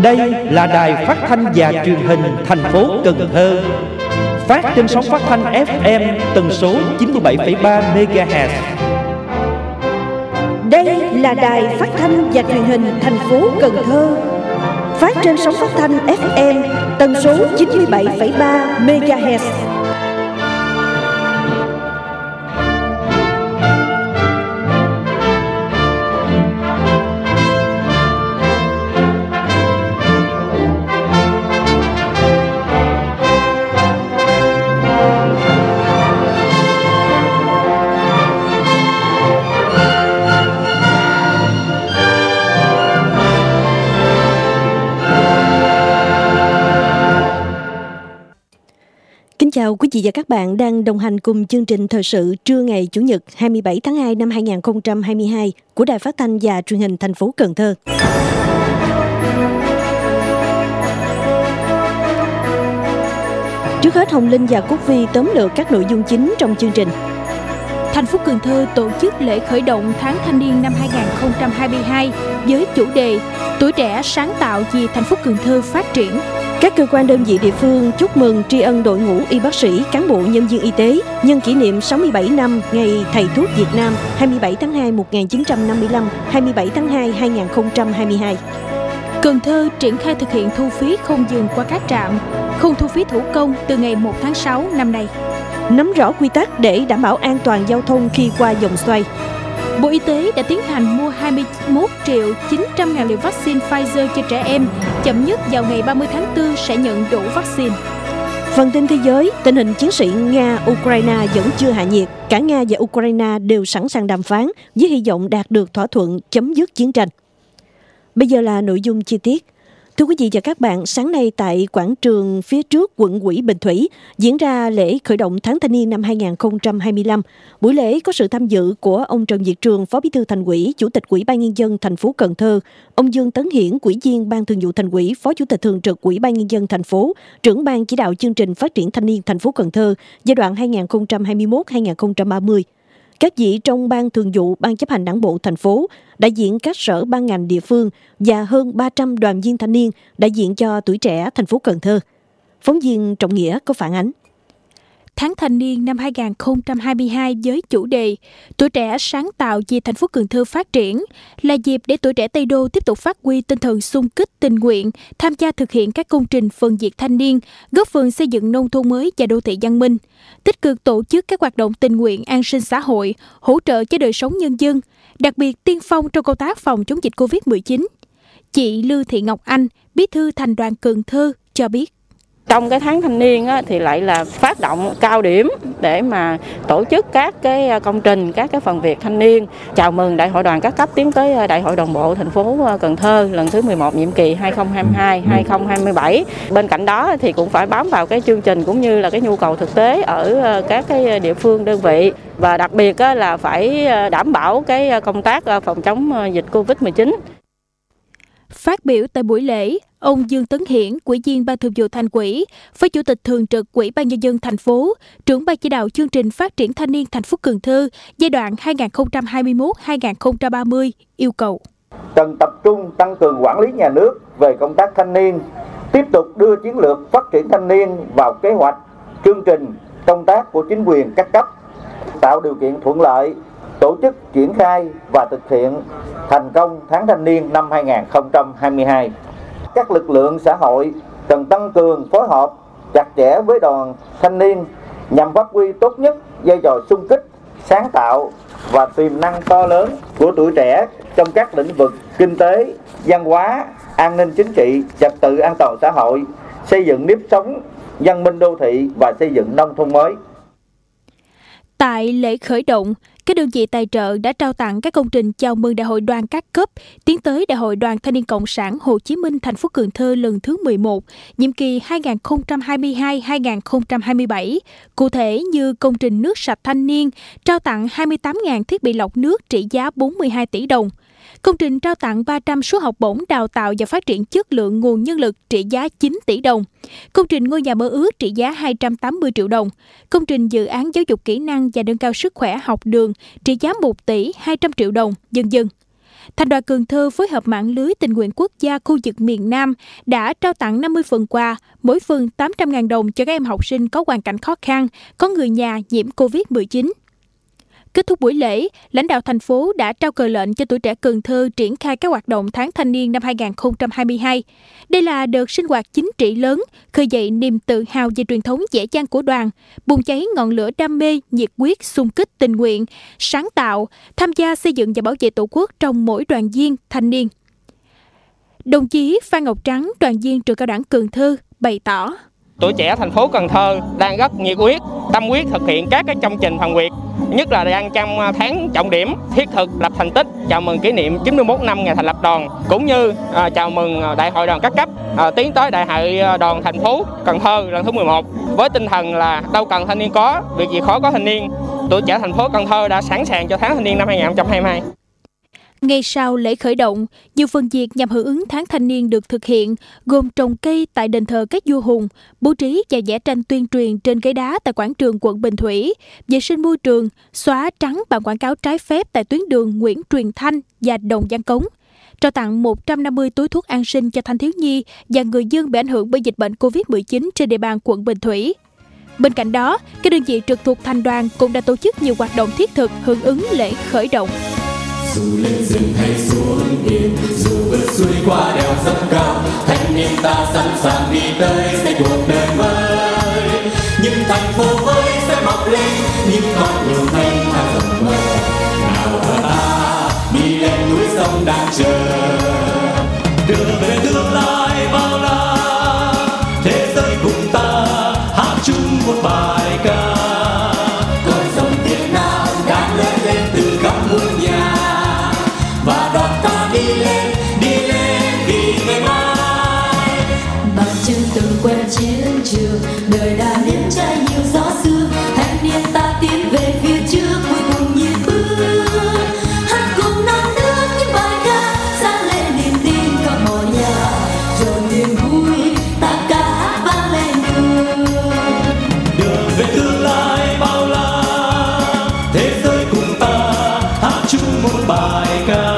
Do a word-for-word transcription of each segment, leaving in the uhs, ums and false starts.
Đây là đài phát thanh và truyền hình thành phố Cần Thơ, phát trên sóng phát thanh ép em tần số chín mươi bảy phẩy ba mê ga héc. Đây là đài phát thanh và truyền hình thành phố Cần Thơ, phát trên sóng phát thanh ép em tần số chín mươi bảy phẩy ba mê ga héc. Kính chào quý vị và các bạn đang đồng hành cùng chương trình thời sự trưa ngày Chủ nhật hai mươi bảy tháng hai năm hai nghìn không trăm hai mươi hai của Đài Phát thanh và Truyền hình thành phố Cần Thơ. Trước hết, Hồng Linh và Cúc Vi tóm lược các nội dung chính trong chương trình. Thành phố Cần Thơ tổ chức lễ khởi động tháng thanh niên năm hai nghìn không trăm hai mươi hai với chủ đề Tuổi trẻ sáng tạo vì thành phố Cần Thơ phát triển. Các cơ quan đơn vị địa phương chúc mừng tri ân đội ngũ y bác sĩ, cán bộ nhân viên y tế nhân kỷ niệm sáu mươi bảy năm Ngày Thầy thuốc Việt Nam hai mươi bảy tháng hai một nghìn chín trăm năm mươi lăm, hai mươi bảy tháng hai hai nghìn không trăm hai mươi hai. Cần Thơ triển khai thực hiện thu phí không dừng qua các trạm, không thu phí thủ công từ ngày một tháng sáu năm nay. Nắm rõ quy tắc để đảm bảo an toàn giao thông khi qua vòng xoay. Bộ Y tế đã tiến hành mua hai mươi mốt triệu chín trăm ngàn liều vaccine Pfizer cho trẻ em, chậm nhất vào ngày ba mươi tháng tư sẽ nhận đủ vaccine. Phần tin thế giới, tình hình chiến sĩ Nga-Ukraine vẫn chưa hạ nhiệt. Cả Nga và Ukraine đều sẵn sàng đàm phán với hy vọng đạt được thỏa thuận chấm dứt chiến tranh. Bây giờ là nội dung chi tiết. Thưa quý vị và các bạn, sáng nay tại quảng trường phía trước quận ủy Bình Thủy diễn ra lễ khởi động tháng thanh niên năm hai nghìn không trăm hai mươi lăm. Buổi lễ có sự tham dự của ông Trần Việt Trường, Phó Bí thư Thành ủy, Chủ tịch Ủy ban Nhân dân thành phố Cần Thơ, ông Dương Tấn Hiển, Ủy viên Ban Thường vụ Thành ủy, Phó Chủ tịch Thường trực Ủy ban Nhân dân thành phố, trưởng ban chỉ đạo chương trình phát triển thanh niên thành phố Cần Thơ giai đoạn hai nghìn không trăm hai mươi mốt đến hai nghìn không trăm ba mươi. Các vị trong Ban Thường vụ, Ban chấp hành Đảng bộ thành phố, đại diện các sở ban ngành địa phương và hơn ba trăm đoàn viên thanh niên đại diện cho tuổi trẻ thành phố Cần Thơ. Phóng viên Trọng Nghĩa có phản ánh. Tháng thanh niên năm hai nghìn không trăm hai mươi hai với chủ đề Tuổi trẻ sáng tạo vì thành phố Cần Thơ phát triển là dịp để tuổi trẻ Tây Đô tiếp tục phát huy tinh thần xung kích tình nguyện, tham gia thực hiện các công trình phần việc thanh niên, góp phần xây dựng nông thôn mới và đô thị văn minh, tích cực tổ chức các hoạt động tình nguyện an sinh xã hội, hỗ trợ cho đời sống nhân dân, đặc biệt tiên phong trong công tác phòng chống dịch covid mười chín. Chị Lưu Thị Ngọc Anh, Bí thư Thành đoàn Cần Thơ cho biết. Trong cái tháng thanh niên á, thì lại là phát động cao điểm để mà tổ chức các cái công trình, các cái phần việc thanh niên, chào mừng Đại hội đoàn các cấp tiến tới Đại hội Đồng bộ thành phố Cần Thơ lần thứ mười một nhiệm kỳ hai nghìn không trăm hai mươi hai đến hai nghìn không trăm hai mươi bảy. Bên cạnh đó thì cũng phải bám vào cái chương trình cũng như là cái nhu cầu thực tế ở các cái địa phương đơn vị, và đặc biệt á, là phải đảm bảo cái công tác phòng chống dịch covid mười chín. Phát biểu tại buổi lễ, ông Dương Tấn Hiển, Ủy viên Ban Thường vụ Thành ủy, Phó Chủ tịch Thường trực Ủy ban Nhân dân thành phố, trưởng ban chỉ đạo chương trình phát triển thanh niên thành phố Cần Thơ giai đoạn hai nghìn không trăm hai mươi mốt đến hai nghìn không trăm ba mươi yêu cầu cần tập trung tăng cường quản lý nhà nước về công tác thanh niên, tiếp tục đưa chiến lược phát triển thanh niên vào kế hoạch, chương trình công tác của chính quyền các cấp, tạo điều kiện thuận lợi tổ chức triển khai và thực hiện thành công tháng thanh niên năm hai nghìn không trăm hai mươi hai. Các lực lượng xã hội cần tăng cường phối hợp chặt chẽ với đoàn thanh niên nhằm phát huy tốt nhất vai trò xung kích, sáng tạo và tiềm năng to lớn của tuổi trẻ trong các lĩnh vực kinh tế, văn hóa, an ninh chính trị, trật tự an toàn xã hội, xây dựng nếp sống văn minh đô thị và xây dựng nông thôn mới. Tại lễ khởi động, các đơn vị tài trợ đã trao tặng các công trình chào mừng Đại hội đoàn các cấp tiến tới Đại hội Đoàn Thanh niên Cộng sản Hồ Chí Minh thành phố Cần Thơ lần thứ mười một, nhiệm kỳ hai nghìn không trăm hai mươi hai đến hai nghìn không trăm hai mươi bảy. Cụ thể như công trình nước sạch thanh niên, trao tặng hai mươi tám nghìn thiết bị lọc nước trị giá bốn mươi hai tỷ đồng. Công trình trao tặng ba trăm suất học bổng đào tạo và phát triển chất lượng nguồn nhân lực trị giá chín tỷ đồng. Công trình ngôi nhà mơ ước trị giá hai trăm tám mươi triệu đồng. Công trình dự án giáo dục kỹ năng và nâng cao sức khỏe học đường trị giá một tỷ hai trăm triệu đồng, vân vân. Thành đoàn Cần Thơ phối hợp mạng lưới tình nguyện quốc gia khu vực miền Nam đã trao tặng năm mươi phần quà, mỗi phần tám trăm nghìn đồng cho các em học sinh có hoàn cảnh khó khăn, có người nhà nhiễm covid mười chín. Kết thúc buổi lễ, lãnh đạo thành phố đã trao cờ lệnh cho tuổi trẻ Cần Thơ triển khai các hoạt động tháng thanh niên năm hai không hai hai. Đây là đợt sinh hoạt chính trị lớn, khơi dậy niềm tự hào về truyền thống dễ dàng của đoàn, bùng cháy ngọn lửa đam mê, nhiệt huyết, xung kích tình nguyện, sáng tạo, tham gia xây dựng và bảo vệ Tổ quốc trong mỗi đoàn viên, thanh niên. Đồng chí Phan Ngọc Trắng, đoàn viên trường cao đẳng Cần Thơ, bày tỏ. Tuổi trẻ thành phố Cần Thơ đang rất nhiệt huyết, tâm huyết thực hiện các cái chương trình phần việc, nhất là đang trong tháng trọng điểm thiết thực lập thành tích chào mừng kỷ niệm chín mươi mốt năm ngày thành lập đoàn, cũng như à, chào mừng đại hội đoàn các cấp à, tiến tới đại hội đoàn thành phố Cần Thơ lần thứ mười một với tinh thần là đâu cần thanh niên có, việc gì khó có thanh niên. Tuổi trẻ thành phố Cần Thơ đã sẵn sàng cho tháng thanh niên năm hai không hai hai. Ngay sau lễ khởi động, nhiều phần việc nhằm hưởng ứng tháng thanh niên được thực hiện, gồm trồng cây tại đền thờ các vua Hùng, bố trí và vẽ tranh tuyên truyền trên ghế đá tại quảng trường quận Bình Thủy, vệ sinh môi trường, xóa trắng bản quảng cáo trái phép tại tuyến đường Nguyễn Truyền Thanh và Đồng Giang Cống, trao tặng một trăm năm mươi túi thuốc an sinh cho thanh thiếu nhi và người dân bị ảnh hưởng bởi dịch bệnh covid mười chín trên địa bàn quận Bình Thủy. Bên cạnh đó, các đơn vị trực thuộc thành đoàn cũng đã tổ chức nhiều hoạt động thiết thực hưởng ứng lễ khởi động. Dù lên rừng hay xuống biển, dù vượt suối qua đèo dốc cao, thanh niên ta sẵn sàng đi tới xây cuộc đời mới. Nhưng thành phố mới sẽ mọc lên, nhưng có nhiều thanh thang rộng mở. Nào hỡi ta đi lên núi sông đang chờ, đường về tương lai bao la, thế giới cùng ta hát chung một bài ca. Con sông Việt Nam đang lớn lên từ khắp muôn nhà. Và đoàn ta đi lên, đi lên vì ngày mai. Bàn chân từng quen chiến trường, đời đã nếm trải nhiều gió sương. Thanh niên ta tiến về phía trước, vui cùng nhịp bước. Hát cùng non nước những bài ca, sáng lên niềm tin khắp mọi nhà. Rồi niềm vui ta ca hát vang lên đường. Đường về tương lai bao la, thế giới cùng ta hát chung một bài ca.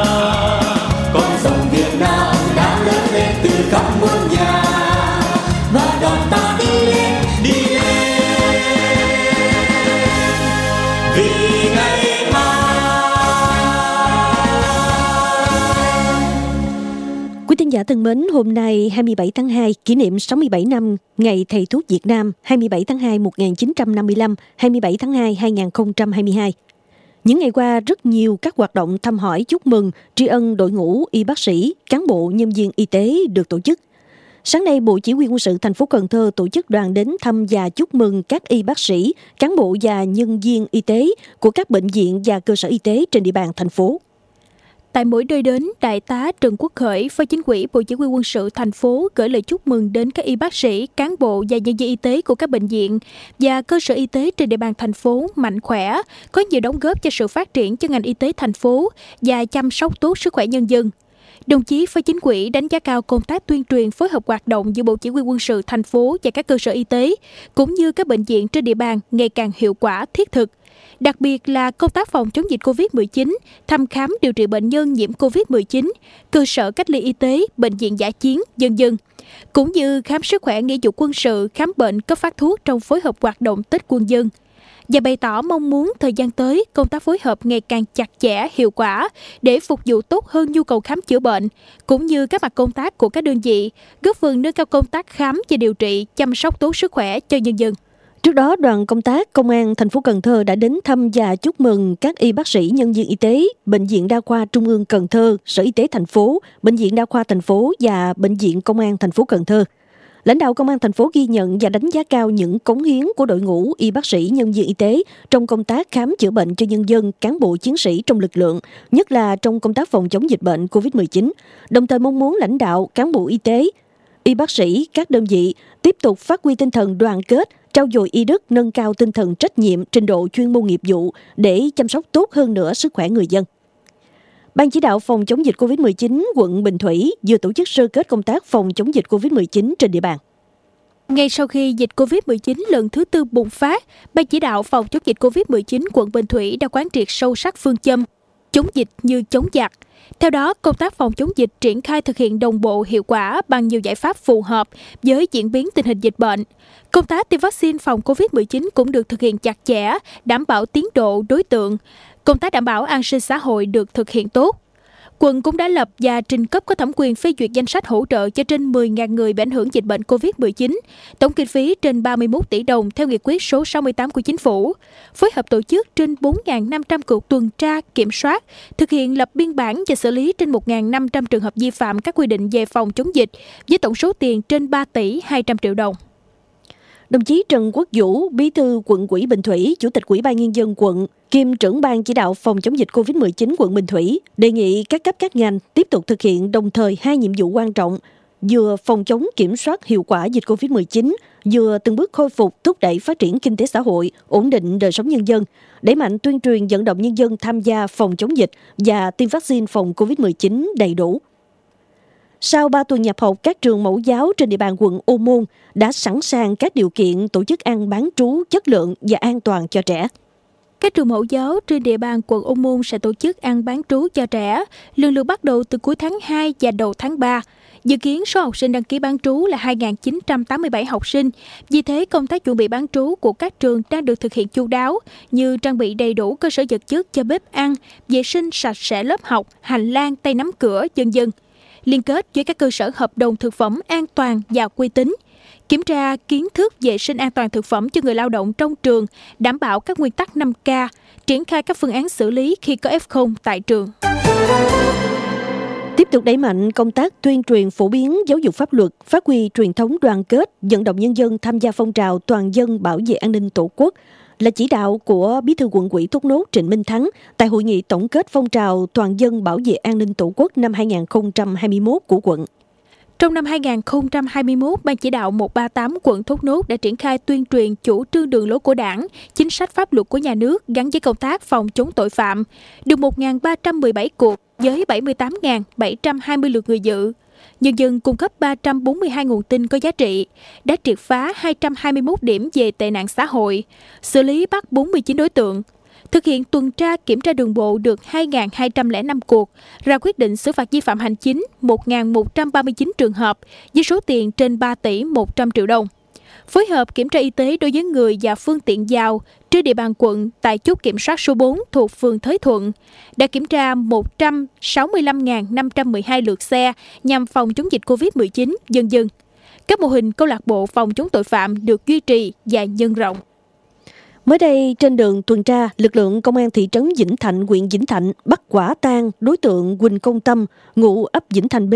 Quý thính giả thân mến, hôm nay hai mươi bảy tháng hai, kỷ niệm sáu mươi bảy năm Ngày Thầy thuốc Việt Nam hai mươi bảy tháng hai một nghìn chín trăm năm mươi lăm, hai mươi bảy tháng hai hai nghìn không trăm hai mươi hai. Những ngày qua, rất nhiều các hoạt động thăm hỏi chúc mừng, tri ân đội ngũ y bác sĩ, cán bộ, nhân viên y tế được tổ chức. Sáng nay, Bộ Chỉ huy Quân sự thành phố Cần Thơ tổ chức đoàn đến thăm và chúc mừng các y bác sĩ, cán bộ và nhân viên y tế của các bệnh viện và cơ sở y tế trên địa bàn thành phố. Tại mỗi nơi đến, Đại tá Trần Quốc Khởi, Phó Chính ủy Bộ Chỉ huy Quân sự thành phố gửi lời chúc mừng đến các y bác sĩ, cán bộ và nhân viên y tế của các bệnh viện và cơ sở y tế trên địa bàn thành phố mạnh khỏe, có nhiều đóng góp cho sự phát triển cho ngành y tế thành phố và chăm sóc tốt sức khỏe nhân dân. Đồng chí Phó Chính ủy đánh giá cao công tác tuyên truyền phối hợp hoạt động giữa Bộ Chỉ huy Quân sự thành phố và các cơ sở y tế, cũng như các bệnh viện trên địa bàn ngày càng hiệu quả, thiết thực. Đặc biệt là công tác phòng chống dịch covid mười chín, thăm khám điều trị bệnh nhân nhiễm covid mười chín, cơ sở cách ly y tế, bệnh viện dã chiến, vân vân, cũng như khám sức khỏe nghĩa vụ quân sự, khám bệnh, cấp phát thuốc trong phối hợp hoạt động Tết quân dân. Và bày tỏ mong muốn thời gian tới, công tác phối hợp ngày càng chặt chẽ, hiệu quả để phục vụ tốt hơn nhu cầu khám chữa bệnh, cũng như các mặt công tác của các đơn vị, góp phần nâng cao công tác khám và điều trị, chăm sóc tốt sức khỏe cho nhân dân. Trước đó, đoàn công tác Công an thành phố Cần Thơ đã đến thăm và chúc mừng các y bác sĩ, nhân viên y tế, Bệnh viện Đa khoa Trung ương Cần Thơ, Sở Y tế thành phố, Bệnh viện Đa khoa thành phố và Bệnh viện Công an thành phố Cần Thơ. Lãnh đạo Công an thành phố ghi nhận và đánh giá cao những cống hiến của đội ngũ y bác sĩ, nhân viên y tế trong công tác khám chữa bệnh cho nhân dân, cán bộ chiến sĩ trong lực lượng, nhất là trong công tác phòng chống dịch bệnh covid mười chín. Đồng thời mong muốn lãnh đạo, cán bộ y tế, y bác sĩ, các đơn vị tiếp tục phát huy tinh thần đoàn kết, trau dồi y đức, nâng cao tinh thần trách nhiệm, trình độ chuyên môn nghiệp vụ để chăm sóc tốt hơn nữa sức khỏe người dân. Ban chỉ đạo phòng chống dịch covid mười chín quận Bình Thủy vừa tổ chức sơ kết công tác phòng chống dịch covid mười chín trên địa bàn. Ngay sau khi dịch covid mười chín lần thứ tư bùng phát, Ban chỉ đạo phòng chống dịch covid mười chín quận Bình Thủy đã quán triệt sâu sắc phương châm chống dịch như chống giặc. Theo đó, công tác phòng chống dịch triển khai thực hiện đồng bộ hiệu quả bằng nhiều giải pháp phù hợp với diễn biến tình hình dịch bệnh. Công tác tiêm vaccine phòng covid mười chín cũng được thực hiện chặt chẽ, đảm bảo tiến độ, đối tượng. Công tác đảm bảo an sinh xã hội được thực hiện tốt. Quận cũng đã lập và trình cấp có thẩm quyền phê duyệt danh sách hỗ trợ cho trên mười nghìn người bị ảnh hưởng dịch bệnh covid mười chín, tổng kinh phí trên ba mươi mốt tỷ đồng theo nghị quyết số sáu mươi tám của Chính phủ, phối hợp tổ chức trên bốn nghìn năm trăm cuộc tuần tra, kiểm soát, thực hiện lập biên bản và xử lý trên một nghìn năm trăm trường hợp vi phạm các quy định về phòng chống dịch, với tổng số tiền trên ba tỷ hai trăm triệu đồng. Đồng chí Trần Quốc Vũ, Bí thư Quận ủy Bình Thủy, Chủ tịch Ủy ban Nhân dân quận, kiêm trưởng ban chỉ đạo phòng chống dịch covid mười chín quận Bình Thủy, đề nghị các cấp các ngành tiếp tục thực hiện đồng thời hai nhiệm vụ quan trọng, vừa phòng chống kiểm soát hiệu quả dịch covid mười chín, vừa từng bước khôi phục thúc đẩy phát triển kinh tế xã hội, ổn định đời sống nhân dân, đẩy mạnh tuyên truyền vận động nhân dân tham gia phòng chống dịch và tiêm vaccine phòng covid mười chín đầy đủ. Sau ba tuần nhập học, các trường mẫu giáo trên địa bàn quận Ô Môn đã sẵn sàng các điều kiện tổ chức ăn bán trú chất lượng và an toàn cho trẻ. Các trường mẫu giáo trên địa bàn quận Ô Môn sẽ tổ chức ăn bán trú cho trẻ, lần lượt bắt đầu từ cuối tháng hai và đầu tháng ba. Dự kiến số học sinh đăng ký bán trú là hai nghìn chín trăm tám mươi bảy học sinh. Vì thế, công tác chuẩn bị bán trú của các trường đang được thực hiện chu đáo, như trang bị đầy đủ cơ sở vật chất cho bếp ăn, vệ sinh sạch sẽ lớp học, hành lang, tay nắm cửa, vân vân. Liên kết với các cơ sở hợp đồng thực phẩm an toàn và uy tín, kiểm tra kiến thức vệ sinh an toàn thực phẩm cho người lao động trong trường, đảm bảo các nguyên tắc năm K, triển khai các phương án xử lý khi có ép không tại trường. Tiếp tục đẩy mạnh công tác tuyên truyền phổ biến giáo dục pháp luật, phát huy truyền thống đoàn kết, vận động nhân dân tham gia phong trào toàn dân bảo vệ an ninh Tổ quốc là chỉ đạo của Bí thư Quận ủy Thốt Nốt Trịnh Minh Thắng tại hội nghị tổng kết phong trào toàn dân bảo vệ an ninh Tổ quốc năm hai nghìn không trăm hai mươi mốt của quận. Trong năm hai nghìn không trăm hai mươi mốt, Ban chỉ đạo một ba tám quận Thốt Nốt đã triển khai tuyên truyền chủ trương đường lối của Đảng, chính sách pháp luật của nhà nước gắn với công tác phòng chống tội phạm, được một nghìn ba trăm mười bảy cuộc với bảy mươi tám nghìn bảy trăm hai mươi lượt người dự. Nhân dân cung cấp ba trăm bốn mươi hai nguồn tin có giá trị, đã triệt phá hai trăm hai mươi mốt điểm về tệ nạn xã hội, xử lý bắt bốn mươi chín đối tượng, thực hiện tuần tra kiểm tra đường bộ được hai nghìn hai trăm lẻ năm cuộc, ra quyết định xử phạt vi phạm hành chính một nghìn một trăm ba mươi chín trường hợp với số tiền trên ba tỷ một trăm triệu đồng. Phối hợp kiểm tra y tế đối với người và phương tiện vào trên địa bàn quận tại chốt kiểm soát số bốn thuộc phường Thới Thuận, đã kiểm tra một trăm sáu mươi lăm nghìn năm trăm mười hai lượt xe nhằm phòng chống dịch covid mười chín, vân vân. Các mô hình câu lạc bộ phòng chống tội phạm được duy trì và nhân rộng. Mới đây, trên đường tuần tra, lực lượng công an thị trấn Vĩnh Thạnh, huyện Vĩnh Thạnh bắt quả tang đối tượng Quỳnh Công Tâm, ngụ ấp Vĩnh Thành B,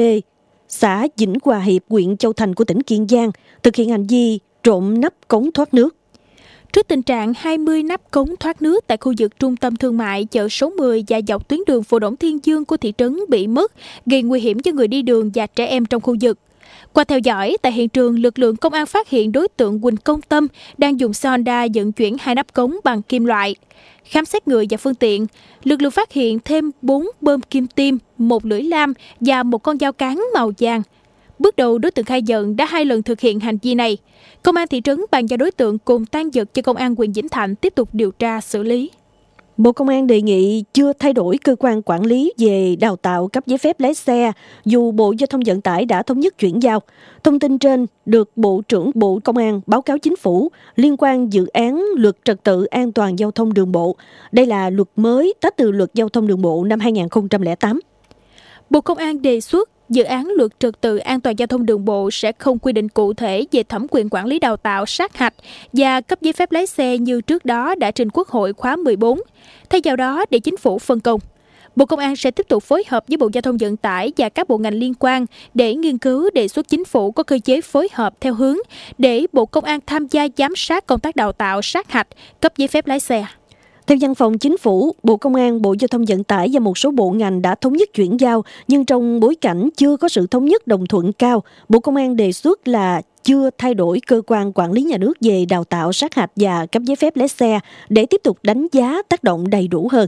xã Vĩnh Hòa Hiệp, huyện Châu Thành của tỉnh Kiên Giang, thực hiện hành vi trộm nắp cống thoát nước. Trước tình trạng hai mươi nắp cống thoát nước tại khu vực trung tâm thương mại chợ số mười và dọc tuyến đường Phổ Đổng Thiên Dương của thị trấn bị mất, gây nguy hiểm cho người đi đường và trẻ em trong khu vực. Qua theo dõi, tại hiện trường, lực lượng công an phát hiện đối tượng Quỳnh Công Tâm đang dùng xe Honda vận chuyển hai nắp cống bằng kim loại. Khám xét người và phương tiện, lực lượng phát hiện thêm bốn bơm kim tiêm, một lưỡi lam và một con dao cán màu vàng. Bước đầu, đối tượng khai nhận đã hai lần thực hiện hành vi này. Công an thị trấn bàn giao đối tượng cùng tang vật cho công an huyện Vĩnh Thạnh tiếp tục điều tra xử lý. Bộ Công an đề nghị chưa thay đổi cơ quan quản lý về đào tạo cấp giấy phép lái xe, dù Bộ Giao thông Vận tải đã thống nhất chuyển giao. Thông tin trên được Bộ trưởng Bộ Công an báo cáo Chính phủ liên quan dự án Luật Trật tự an toàn giao thông đường bộ. Đây là luật mới tách từ Luật Giao thông đường bộ năm hai nghìn không trăm lẻ tám. Bộ Công an đề xuất dự án Luật Trật tự an toàn giao thông đường bộ sẽ không quy định cụ thể về thẩm quyền quản lý đào tạo, sát hạch và cấp giấy phép lái xe như trước đó đã trình Quốc hội khóa mười bốn. Thay vào đó, để Chính phủ phân công, Bộ Công an sẽ tiếp tục phối hợp với Bộ Giao thông Vận tải và các bộ ngành liên quan để nghiên cứu đề xuất Chính phủ có cơ chế phối hợp theo hướng để Bộ Công an tham gia giám sát công tác đào tạo, sát hạch, cấp giấy phép lái xe. Theo Văn phòng Chính phủ, Bộ Công an, Bộ Giao thông Vận tải và một số bộ ngành đã thống nhất chuyển giao, nhưng trong bối cảnh chưa có sự thống nhất đồng thuận cao, Bộ Công an đề xuất là chưa thay đổi cơ quan quản lý nhà nước về đào tạo, sát hạch và cấp giấy phép lái xe để tiếp tục đánh giá tác động đầy đủ hơn.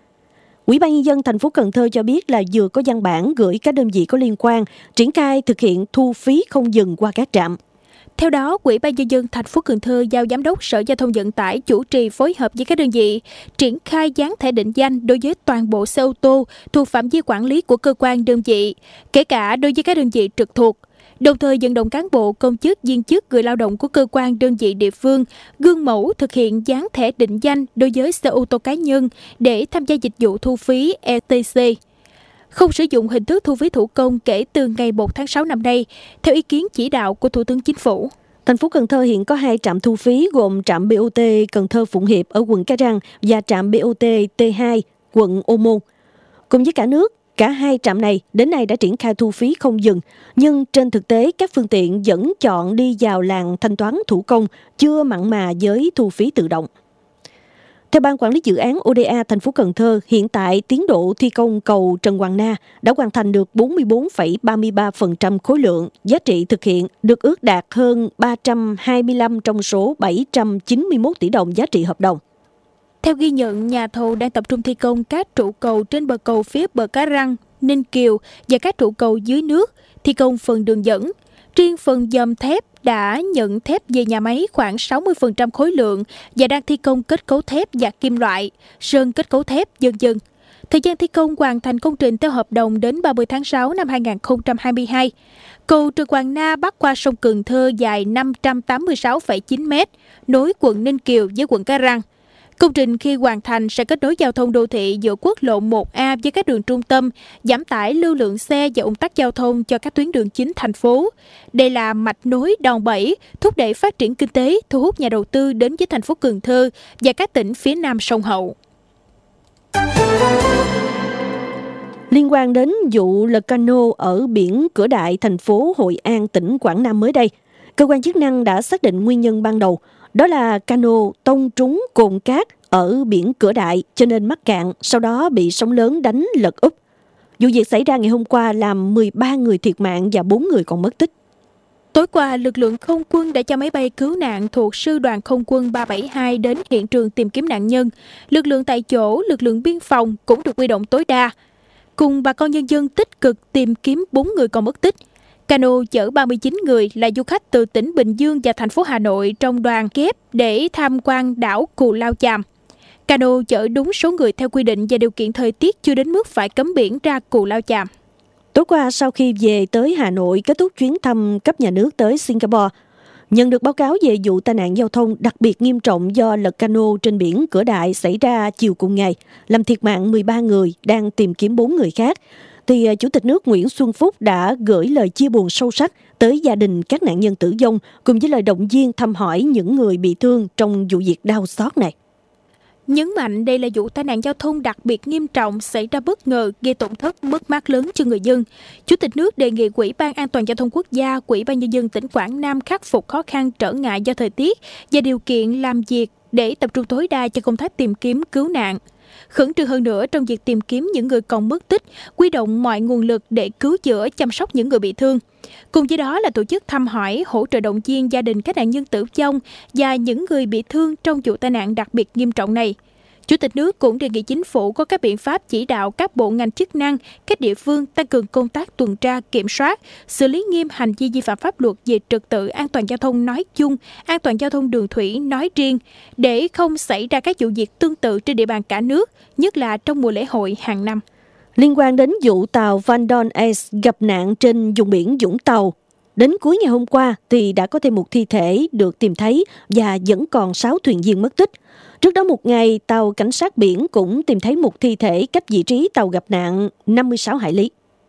Ủy ban Nhân dân thành phố Cần Thơ cho biết là vừa có văn bản gửi các đơn vị có liên quan triển khai thực hiện thu phí không dừng qua các trạm. Theo đó, Ủy ban nhân dân thành phố Cần Thơ giao Giám đốc Sở Giao thông Vận tải chủ trì phối hợp với các đơn vị triển khai dán thẻ định danh đối với toàn bộ xe ô tô thuộc phạm vi quản lý của cơ quan đơn vị, kể cả đối với các đơn vị trực thuộc. Đồng thời vận động cán bộ, công chức, viên chức, người lao động của cơ quan đơn vị địa phương gương mẫu thực hiện dán thẻ định danh đối với xe ô tô cá nhân để tham gia dịch vụ thu phí e tê xê. Không sử dụng hình thức thu phí thủ công kể từ ngày một tháng sáu năm nay, theo ý kiến chỉ đạo của Thủ tướng Chính phủ. Thành phố Cần Thơ hiện có hai trạm thu phí gồm trạm bê o tê Cần Thơ Phụng Hiệp ở quận Cái Răng và trạm bê o tê T hai quận Ô Môn. Cùng với cả nước, cả hai trạm này đến nay đã triển khai thu phí không dừng, nhưng trên thực tế các phương tiện vẫn chọn đi vào làn thanh toán thủ công, chưa mặn mà với thu phí tự động. Theo Ban Quản lý Dự án ô đê a thành phố Cần Thơ, hiện tại tiến độ thi công cầu Trần Hoàng Na đã hoàn thành được bốn mươi bốn phẩy ba mươi ba phần trăm khối lượng, giá trị thực hiện được ước đạt hơn ba trăm hai mươi lăm trong số bảy trăm chín mươi mốt tỷ đồng giá trị hợp đồng. Theo ghi nhận, nhà thầu đang tập trung thi công các trụ cầu trên bờ cầu phía bờ Cái Răng, Ninh Kiều và các trụ cầu dưới nước, thi công phần đường dẫn. Riêng phần dầm thép đã nhận thép về nhà máy khoảng sáu mươi phần trăm khối lượng và đang thi công kết cấu thép và kim loại, sơn kết cấu thép, vân vân. Thời gian thi công hoàn thành công trình theo hợp đồng đến ba mươi tháng sáu năm hai nghìn không trăm hai mươi hai. Cầu Trần Hoàng Na bắc qua sông Cần Thơ dài năm trăm tám mươi sáu phẩy chín mét, nối quận Ninh Kiều với quận Cái Răng. Công trình khi hoàn thành sẽ kết nối giao thông đô thị giữa quốc lộ một A với các đường trung tâm, giảm tải lưu lượng xe và ùn tắc giao thông cho các tuyến đường chính thành phố. Đây là mạch nối đòn bẩy, thúc đẩy phát triển kinh tế, thu hút nhà đầu tư đến với thành phố Cần Thơ và các tỉnh phía nam sông Hậu. Liên quan đến vụ lật cano ở biển Cửa Đại, thành phố Hội An, tỉnh Quảng Nam mới đây, cơ quan chức năng đã xác định nguyên nhân ban đầu. Đó là cano tông trúng cồn cát ở biển Cửa Đại cho nên mắc cạn, sau đó bị sóng lớn đánh lật úp. Vụ việc xảy ra ngày hôm qua làm mười ba người thiệt mạng và bốn người còn mất tích. Tối qua, lực lượng không quân đã cho máy bay cứu nạn thuộc Sư đoàn Không quân ba bảy hai đến hiện trường tìm kiếm nạn nhân. Lực lượng tại chỗ, lực lượng biên phòng cũng được huy động tối đa. Cùng bà con nhân dân tích cực tìm kiếm bốn người còn mất tích. Cano chở ba mươi chín người là du khách từ tỉnh Bình Dương và thành phố Hà Nội trong đoàn ghép để tham quan đảo Cù Lao Chàm. Cano chở đúng số người theo quy định và điều kiện thời tiết chưa đến mức phải cấm biển ra Cù Lao Chàm. Tối qua, sau khi về tới Hà Nội kết thúc chuyến thăm cấp nhà nước tới Singapore, nhận được báo cáo về vụ tai nạn giao thông đặc biệt nghiêm trọng do lật cano trên biển Cửa Đại xảy ra chiều cùng ngày, làm thiệt mạng mười ba người, đang tìm kiếm bốn người khác, thì Chủ tịch nước Nguyễn Xuân Phúc đã gửi lời chia buồn sâu sắc tới gia đình các nạn nhân tử vong, cùng với lời động viên thăm hỏi những người bị thương trong vụ việc đau xót này. Nhấn mạnh đây là vụ tai nạn giao thông đặc biệt nghiêm trọng xảy ra bất ngờ, gây tổn thất mất mát lớn cho người dân. Chủ tịch nước đề nghị Ủy ban An toàn giao thông quốc gia, Ủy ban nhân dân tỉnh Quảng Nam khắc phục khó khăn trở ngại do thời tiết và điều kiện làm việc để tập trung tối đa cho công tác tìm kiếm cứu nạn. Khẩn trương hơn nữa trong việc tìm kiếm những người còn mất tích, huy động mọi nguồn lực để cứu chữa, chăm sóc những người bị thương. Cùng với đó là tổ chức thăm hỏi, hỗ trợ động viên gia đình các nạn nhân tử vong và những người bị thương trong vụ tai nạn đặc biệt nghiêm trọng này. Chủ tịch nước cũng đề nghị chính phủ có các biện pháp chỉ đạo các bộ ngành chức năng, các địa phương tăng cường công tác tuần tra, kiểm soát, xử lý nghiêm hành vi vi phạm pháp luật về trật tự an toàn giao thông nói chung, an toàn giao thông đường thủy nói riêng, để không xảy ra các vụ việc tương tự trên địa bàn cả nước, nhất là trong mùa lễ hội hàng năm. Liên quan đến vụ tàu Van Don Ace gặp nạn trên vùng biển Vũng Tàu, đến cuối ngày hôm qua thì đã có thêm một thi thể được tìm thấy và vẫn còn sáu thuyền viên mất tích. Trước đó một ngày, tàu cảnh sát biển cũng tìm thấy một thi thể cách vị trí tàu gặp nạn năm mươi sáu hải lý.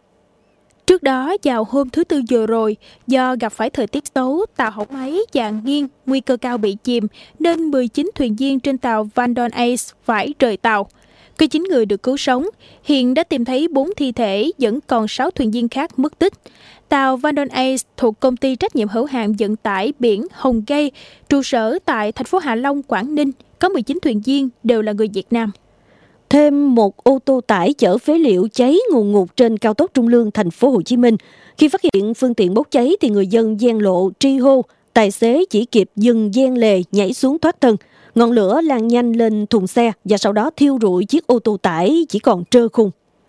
Trước đó, vào hôm thứ Tư vừa rồi, do gặp phải thời tiết xấu, tàu hỏng máy và nghiêng, nguy cơ cao bị chìm, nên mười chín thuyền viên trên tàu Van Don Ace phải rời tàu. Có chín người được cứu sống, hiện đã tìm thấy bốn thi thể, vẫn còn sáu thuyền viên khác mất tích. Tàu Van Don Ace thuộc công ty trách nhiệm hữu hạn vận tải biển Hồng Gay, trụ sở tại thành phố Hạ Long, Quảng Ninh, có mười chín thuyền viên đều là người Việt Nam. Thêm một ô tô tải chở phế liệu cháy ngùn ngụt trên cao tốc Trung Lương, thành phố Hồ Chí Minh. Khi phát hiện phương tiện bốc cháy thì người dân gian lộ tri hô, tài xế chỉ kịp dừng gian lề nhảy xuống thoát thân. Ngọn lửa lan nhanh lên thùng xe và sau đó thiêu rụi chiếc ô tô tải chỉ còn trơ khung.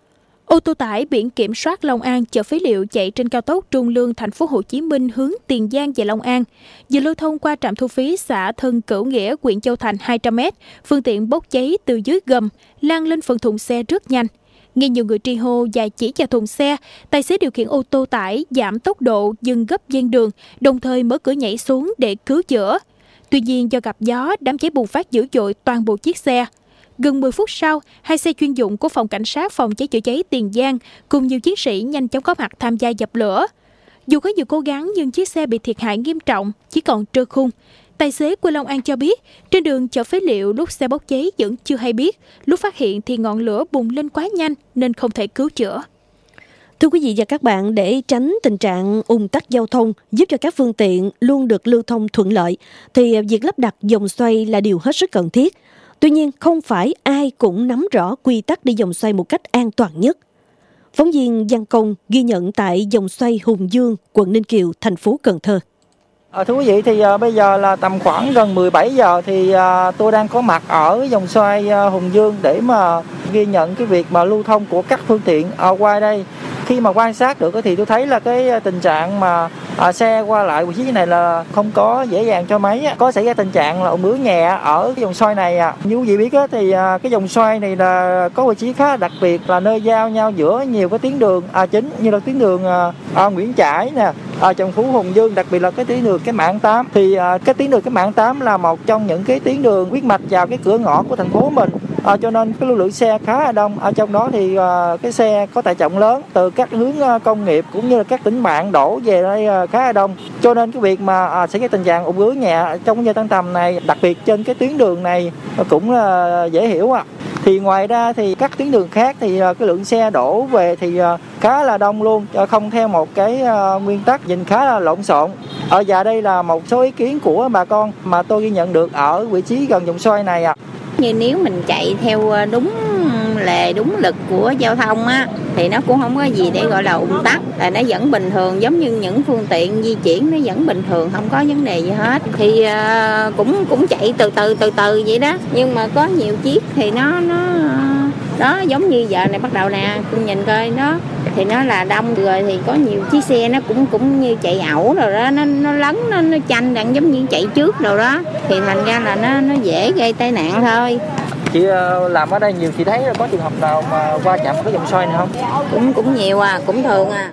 Ô tô tải biển kiểm soát Long An chở phế liệu chạy trên cao tốc Trung Lương thành phố Hồ Chí Minh hướng Tiền Giang về Long An. Vừa lưu thông qua trạm thu phí xã Thân Cửu Nghĩa, huyện Châu Thành hai trăm mét, phương tiện bốc cháy từ dưới gầm lan lên phần thùng xe rất nhanh. Nghe nhiều người tri hô và chỉ vào thùng xe, tài xế điều khiển ô tô tải giảm tốc độ dừng gấp ven đường, đồng thời mở cửa nhảy xuống để cứu chữa. Tuy nhiên do gặp gió, đám cháy bùng phát dữ dội toàn bộ chiếc xe. Gần mười phút sau, hai xe chuyên dụng của Phòng Cảnh sát Phòng cháy chữa cháy Tiền Giang cùng nhiều chiến sĩ nhanh chóng có mặt tham gia dập lửa. Dù có nhiều cố gắng nhưng chiếc xe bị thiệt hại nghiêm trọng, chỉ còn trơ khung. Tài xế quê Long An cho biết, trên đường chở phế liệu lúc xe bốc cháy vẫn chưa hay biết, lúc phát hiện thì ngọn lửa bùng lên quá nhanh nên không thể cứu chữa. Thưa quý vị và các bạn, để tránh tình trạng ùn tắc giao thông, giúp cho các phương tiện luôn được lưu thông thuận lợi, thì việc lắp đặt vòng xoay là điều hết sức cần thiết. Tuy nhiên, không phải ai cũng nắm rõ quy tắc đi vòng xoay một cách an toàn nhất. Phóng viên Văn Công ghi nhận tại vòng xoay Hùng Dương, quận Ninh Kiều, thành phố Cần Thơ. À, thưa quý vị, thì à, bây giờ là tầm khoảng gần mười bảy giờ thì à, tôi đang có mặt ở vòng xoay à, Hùng Dương để mà ghi nhận cái việc mà lưu thông của các phương tiện à, qua đây. Khi mà quan sát được thì tôi thấy là cái tình trạng mà à, xe qua lại vị trí này là không có dễ dàng cho mấy. Có xảy ra tình trạng là ùn ứ nhẹ ở cái vòng xoay này. À. Như quý vị biết á, thì à, cái vòng xoay này là có vị trí khá đặc biệt, là nơi giao nhau giữa nhiều cái tuyến đường à, chính như là tuyến đường à, à, Nguyễn Trãi nè, à, Trần Phú, Hùng Dương, đặc biệt là cái tuyến đường cái mạng tám. Thì à, cái tuyến đường cái mạng tám là một trong những cái tuyến đường huyết mạch vào cái cửa ngõ của thành phố mình. À, cho nên cái lưu lượng xe khá là đông. Ở trong đó thì à, cái xe có tải trọng lớn từ các hướng à, công nghiệp cũng như là các tỉnh bạn đổ về đây à, khá là đông. Cho nên cái việc mà à, xảy ra tình trạng ùn ứ nhẹ trong giờ tan tầm này, đặc biệt trên cái tuyến đường này cũng là dễ hiểu ạ. À. Thì ngoài ra thì các tuyến đường khác thì à, cái lượng xe đổ về thì à, khá là đông luôn, không theo một cái à, nguyên tắc, nhìn khá là lộn xộn. Ở và đây là một số ý kiến của bà con mà tôi ghi nhận được ở vị trí gần vòng xoay này ạ. À. Như nếu mình chạy theo đúng lề đúng lực của giao thông á thì nó cũng không có gì để gọi là ùn tắc, là nó vẫn bình thường, giống như những phương tiện di chuyển nó vẫn bình thường, không có vấn đề gì hết. Thì uh, cũng cũng chạy từ từ từ từ vậy đó, nhưng mà có nhiều chiếc thì nó nó đó giống như giờ này bắt đầu nè, tôi nhìn coi nó thì nó là đông rồi, thì có nhiều chiếc xe nó cũng cũng như chạy ẩu rồi đó, nó nó lấn nó nó chanh đang giống như chạy trước rồi đó, thì thành ra là nó nó dễ gây tai nạn thôi. Chị làm ở đây nhiều, chị thấy có trường hợp nào mà va chạm cái vòng xoay này không? Cũng cũng nhiều à, cũng thường à.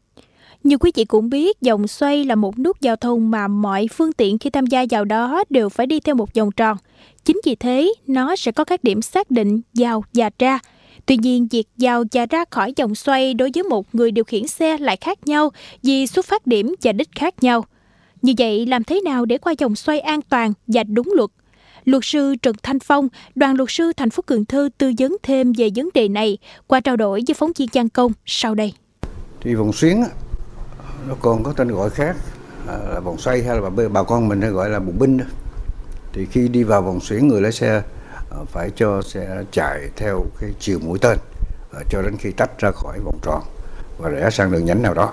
Như quý vị cũng biết, vòng xoay là một nút giao thông mà mọi phương tiện khi tham gia vào đó đều phải đi theo một vòng tròn. Chính vì thế, nó sẽ có các điểm xác định vào và ra. Tuy nhiên, việc vào và ra khỏi vòng xoay đối với một người điều khiển xe lại khác nhau vì xuất phát điểm và đích khác nhau. Như vậy, làm thế nào để qua vòng xoay an toàn và đúng luật? Luật sư Trần Thanh Phong, đoàn luật sư thành phố Cần Thơ tư vấn thêm về vấn đề này qua trao đổi với phóng viên Văn Công sau đây. Thì vòng xuyến nó còn có tên gọi khác là vòng xoay, hay là bà, bà con mình hay gọi là bùng binh. Thì khi đi vào vòng xuyến, người lái xe phải cho xe chạy theo cái chiều mũi tên cho đến khi tách ra khỏi vòng tròn và rẽ sang đường nhánh nào đó.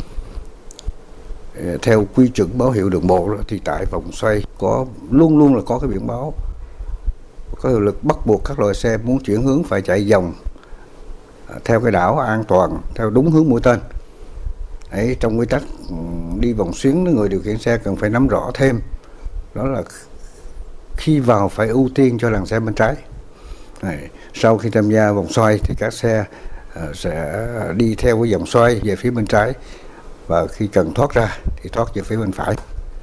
Theo quy chuẩn báo hiệu đường bộ thì tại vòng xoay có luôn luôn là có cái biển báo có hiệu lực bắt buộc các loại xe muốn chuyển hướng phải chạy vòng theo cái đảo an toàn theo đúng hướng mũi tên. Đấy, trong quy tắc đi vòng xuyến, người điều khiển xe cần phải nắm rõ thêm đó là khi vào phải ưu tiên cho làn xe bên trái. Đấy, sau khi tham gia vòng xoay thì các xe uh, sẽ đi theo cái vòng xoay về phía bên trái, và khi cần thoát ra thì thoát về phía bên phải.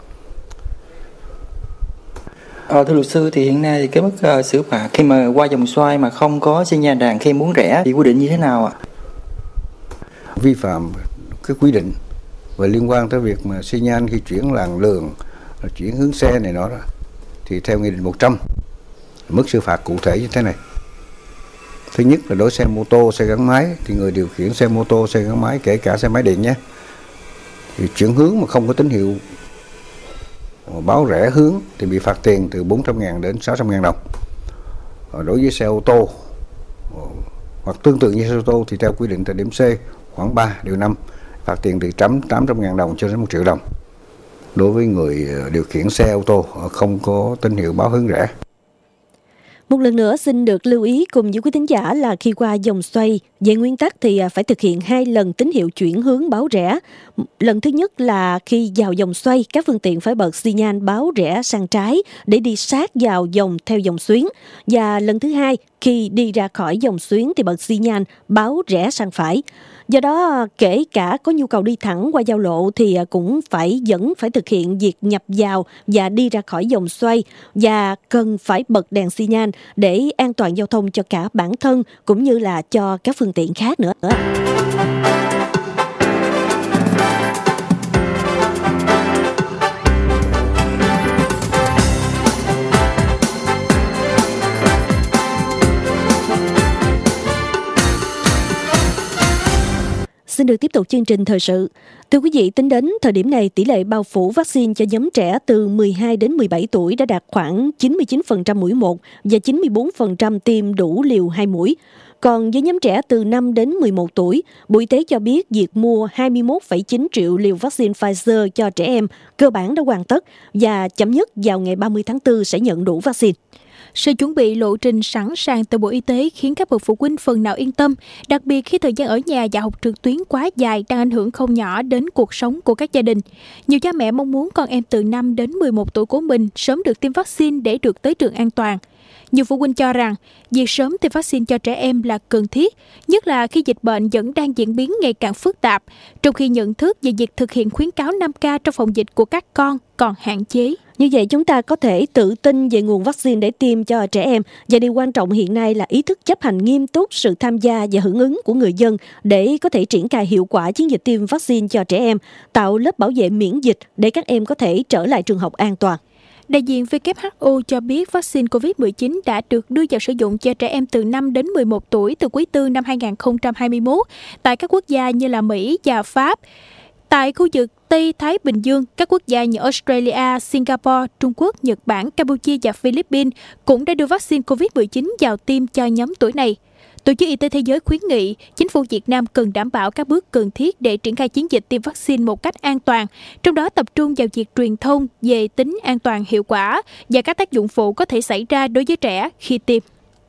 À, thưa luật sư, thì hiện nay thì cái mức uh, xử phạt khi mà qua vòng xoay mà không có xi nhan đàn khi muốn rẽ thì quy định như thế nào ạ? Vi phạm cái quy định về liên quan tới việc mà xi nhan khi chuyển làn đường, chuyển hướng xe này nó đó, thì theo nghị định một trăm, mức xử phạt cụ thể như thế này. Thứ nhất là đối xe mô tô, xe gắn máy thì người điều khiển xe mô tô, xe gắn máy, kể cả xe máy điện nhé, thì chuyển hướng mà không có tín hiệu báo rẽ hướng thì bị phạt tiền từ bốn trăm ngàn đến sáu trăm ngàn đồng. Đối với xe ô tô hoặc tương tự như xe ô tô thì theo quy định tại điểm C khoảng ba điều năm, phạt tiền từ tám trăm ngàn đồng cho đến một triệu đồng đối với người điều khiển xe ô tô không có tín hiệu báo hướng rẽ. Một lần nữa xin được lưu ý cùng với quý thính giả là khi qua vòng xoay, về nguyên tắc thì phải thực hiện hai lần tín hiệu chuyển hướng báo rẽ. Lần thứ nhất là khi vào vòng xoay, các phương tiện phải bật xi nhan báo rẽ sang trái để đi sát vào vòng theo dòng xuyến. Và lần thứ hai, khi đi ra khỏi dòng xuyến thì bật xi nhan báo rẽ sang phải. Do đó, kể cả có nhu cầu đi thẳng qua giao lộ thì cũng phải vẫn phải thực hiện việc nhập vào và đi ra khỏi vòng xoay, và cần phải bật đèn xi nhan để an toàn giao thông cho cả bản thân cũng như là cho các phương tiện khác nữa. Xin được tiếp tục chương trình thời sự. Thưa quý vị, tính đến thời điểm này, tỷ lệ bao phủ vaccine cho nhóm trẻ từ mười hai đến mười bảy tuổi đã đạt khoảng chín mươi chín phần trăm mũi một và chín mươi bốn phần trăm tiêm đủ liều hai mũi. Còn với nhóm trẻ từ năm đến mười một tuổi, Bộ Y tế cho biết việc mua hai mươi mốt phẩy chín triệu liều vaccine Pfizer cho trẻ em cơ bản đã hoàn tất và chậm nhất vào ngày ba mươi tháng tư sẽ nhận đủ vaccine. Sự chuẩn bị lộ trình sẵn sàng từ Bộ Y tế khiến các bậc phụ huynh phần nào yên tâm, đặc biệt khi thời gian ở nhà và học trực tuyến quá dài đang ảnh hưởng không nhỏ đến cuộc sống của các gia đình. Nhiều cha mẹ mong muốn con em từ năm đến mười một tuổi của mình sớm được tiêm vaccine để được tới trường an toàn. Nhiều phụ huynh cho rằng việc sớm tiêm vaccine cho trẻ em là cần thiết, nhất là khi dịch bệnh vẫn đang diễn biến ngày càng phức tạp, trong khi nhận thức về việc thực hiện khuyến cáo năm K trong phòng dịch của các con còn hạn chế. Như vậy chúng ta có thể tự tin về nguồn vaccine để tiêm cho trẻ em, và điều quan trọng hiện nay là ý thức chấp hành nghiêm túc sự tham gia và hưởng ứng của người dân để có thể triển khai hiệu quả chiến dịch tiêm vaccine cho trẻ em, tạo lớp bảo vệ miễn dịch để các em có thể trở lại trường học an toàn. Đại diện W H O cho biết vaccine covid mười chín đã được đưa vào sử dụng cho trẻ em từ năm đến mười một tuổi từ quý tư năm hai nghìn không trăm hai mươi mốt tại các quốc gia như là Mỹ và Pháp. Tại khu vực Tây Thái Bình Dương, các quốc gia như Australia, Singapore, Trung Quốc, Nhật Bản, Campuchia và Philippines cũng đã đưa vaccine covid mười chín vào tiêm cho nhóm tuổi này. Tổ chức Y tế Thế giới khuyến nghị chính phủ Việt Nam cần đảm bảo các bước cần thiết để triển khai chiến dịch tiêm vaccine một cách an toàn, trong đó tập trung vào việc truyền thông về tính an toàn hiệu quả và các tác dụng phụ có thể xảy ra đối với trẻ khi tiêm.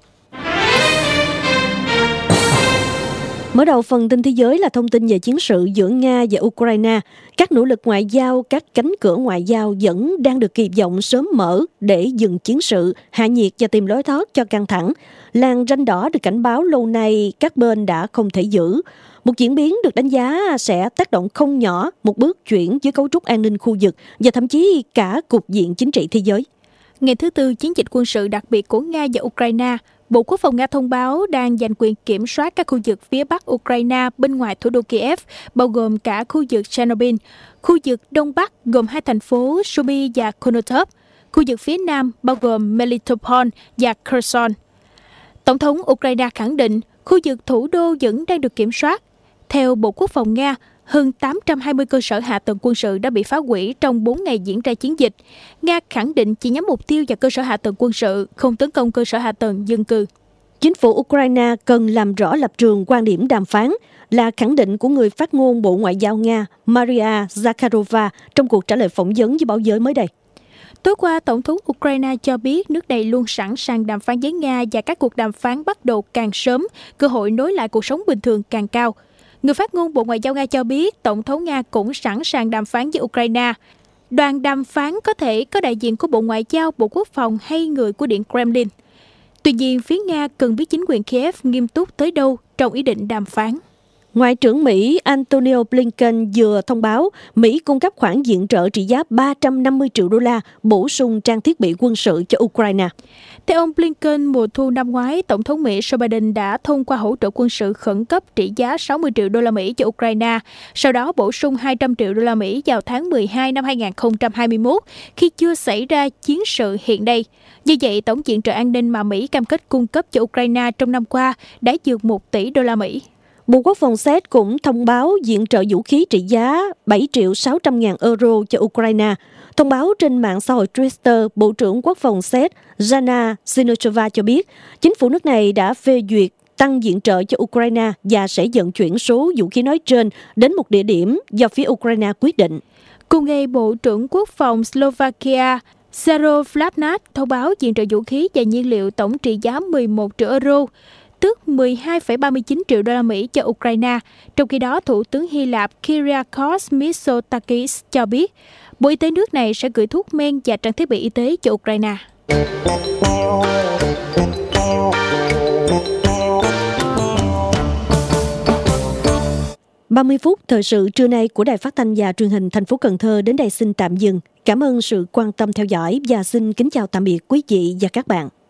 Mở đầu phần tin thế giới là thông tin về chiến sự giữa Nga và Ukraine. Các nỗ lực ngoại giao, các cánh cửa ngoại giao vẫn đang được kỳ vọng sớm mở để dừng chiến sự, hạ nhiệt và tìm lối thoát cho căng thẳng. Làn ranh đỏ được cảnh báo lâu nay các bên đã không thể giữ. Một diễn biến được đánh giá sẽ tác động không nhỏ một bước chuyển với cấu trúc an ninh khu vực và thậm chí cả cục diện chính trị thế giới. Ngày thứ Tư, chiến dịch quân sự đặc biệt của Nga và Ukraine, Bộ Quốc phòng Nga thông báo đang giành quyền kiểm soát các khu vực phía bắc Ukraine bên ngoài thủ đô Kiev, bao gồm cả khu vực Chernobyl, khu vực Đông Bắc gồm hai thành phố Sumy và Konotop, khu vực phía Nam bao gồm Melitopol và Kherson. Tổng thống Ukraine khẳng định khu vực thủ đô vẫn đang được kiểm soát. Theo Bộ Quốc phòng Nga, hơn tám trăm hai mươi cơ sở hạ tầng quân sự đã bị phá hủy trong bốn ngày diễn ra chiến dịch. Nga khẳng định chỉ nhắm mục tiêu vào cơ sở hạ tầng quân sự, không tấn công cơ sở hạ tầng dân cư. Chính phủ Ukraine cần làm rõ lập trường quan điểm đàm phán, là khẳng định của người phát ngôn Bộ Ngoại giao Nga Maria Zakharova trong cuộc trả lời phỏng vấn với báo giới mới đây. Tối qua, Tổng thống Ukraine cho biết nước này luôn sẵn sàng đàm phán với Nga và các cuộc đàm phán bắt đầu càng sớm, cơ hội nối lại cuộc sống bình thường càng cao. Người phát ngôn Bộ Ngoại giao Nga cho biết Tổng thống Nga cũng sẵn sàng đàm phán với Ukraine. Đoàn đàm phán có thể có đại diện của Bộ Ngoại giao, Bộ Quốc phòng hay người của Điện Kremlin. Tuy nhiên, phía Nga cần biết chính quyền Kiev nghiêm túc tới đâu trong ý định đàm phán. Ngoại trưởng Mỹ Antony Blinken vừa thông báo Mỹ cung cấp khoản viện trợ trị giá ba trăm năm mươi triệu đô la bổ sung trang thiết bị quân sự cho Ukraine. Theo ông Blinken, mùa thu năm ngoái, Tổng thống Mỹ Joe Biden đã thông qua hỗ trợ quân sự khẩn cấp trị giá sáu mươi triệu đô la Mỹ cho Ukraine, sau đó bổ sung hai trăm triệu đô la Mỹ vào tháng mười hai năm hai nghìn không trăm hai mươi mốt khi chưa xảy ra chiến sự hiện nay. Như vậy, tổng viện trợ an ninh mà Mỹ cam kết cung cấp cho Ukraine trong năm qua đã vượt một tỷ đô la Mỹ. Bộ Quốc phòng Séc cũng thông báo viện trợ vũ khí trị giá bảy triệu sáu trăm ngàn euro cho Ukraine. Thông báo trên mạng xã hội Twitter, Bộ trưởng Quốc phòng Séc Jana Sinochova cho biết, chính phủ nước này đã phê duyệt tăng viện trợ cho Ukraine và sẽ vận chuyển số vũ khí nói trên đến một địa điểm do phía Ukraine quyết định. Cùng ngày, Bộ trưởng Quốc phòng Slovakia Yaroslav thông báo viện trợ vũ khí và nhiên liệu tổng trị giá mười một triệu euro, tức mười hai phẩy ba mươi chín triệu đô la Mỹ cho Ukraine. Trong khi đó, Thủ tướng Hy Lạp Kyriakos Mitsotakis cho biết, Bộ Y tế nước này sẽ gửi thuốc men và trang thiết bị y tế cho Ukraine. ba mươi phút thời sự trưa nay của Đài Phát thanh và Truyền hình thành phố Cần Thơ đến đây xin tạm dừng. Cảm ơn sự quan tâm theo dõi và xin kính chào tạm biệt quý vị và các bạn.